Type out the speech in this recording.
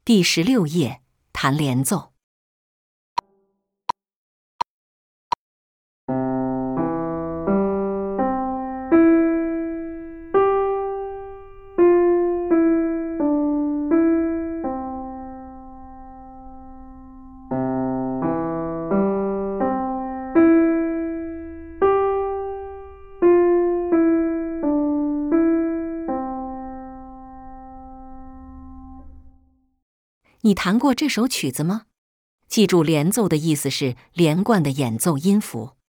第16页，弹连奏。你弹过这首曲子吗？记住，连奏的意思是连贯的演奏音符。